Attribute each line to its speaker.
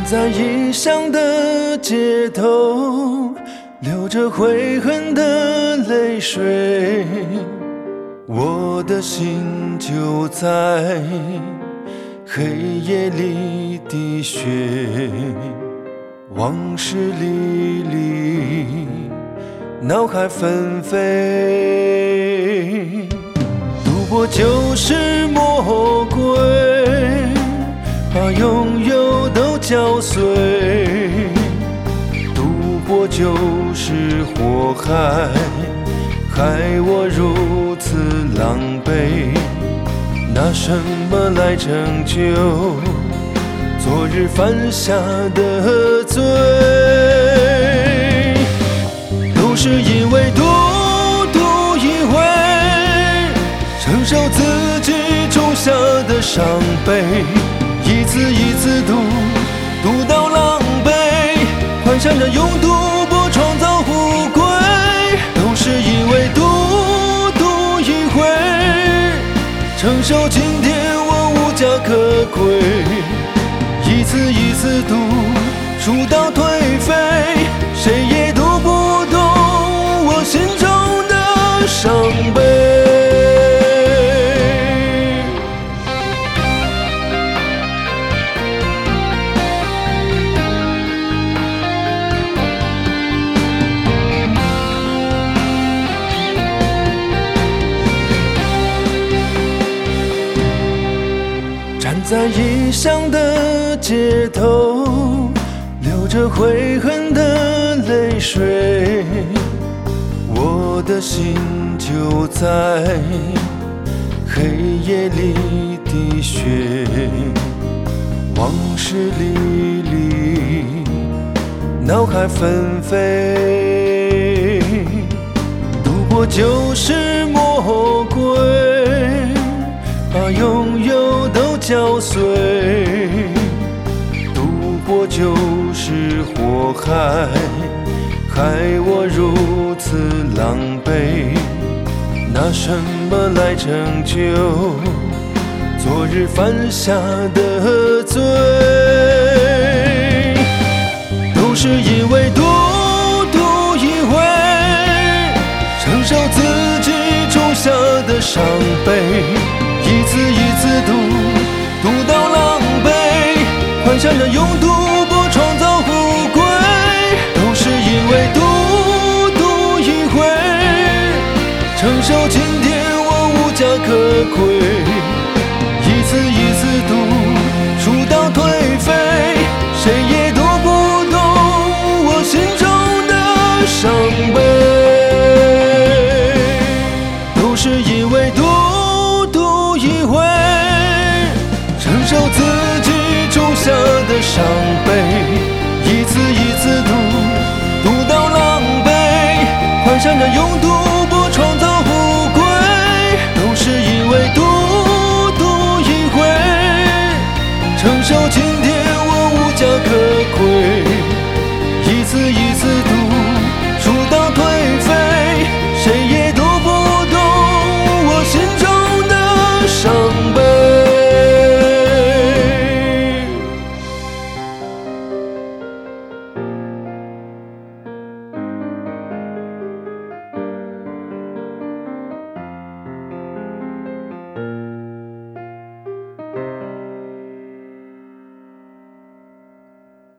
Speaker 1: 在异乡的街头，流着悔恨的泪水，我的心就在黑夜里滴血，往事历历，脑海纷飞。赌博就是魔鬼，把拥有都搅碎，赌博就是祸害，害我如此狼狈。拿什么来拯救昨日犯下的罪？都是因为赌一回，承受自己种下的伤悲，一次一次赌到狼狈，幻想着用赌博创造富贵。都是因为赌一回，承受今天我无家可归，一次一次输到颓废，谁也读不懂我心中的伤悲。站在异乡的街头，流着悔恨的泪水，我的心就在黑夜里滴血，往事历历，脑海纷飞。赌博就是魔鬼，把拥有都搅碎，赌博就是祸害，害我如此狼狈。拿什么来拯救昨日犯下的罪？都是因为赌一回，承受自己种下的伤悲，一次一次赌到狼狈，幻想着用赌博创造富贵。都是因为赌一回，承受今天我无家可归，一次一次输到颓废，谁也读不懂我心中的伤悲。都是因为赌一回，承受自己种下的伤悲，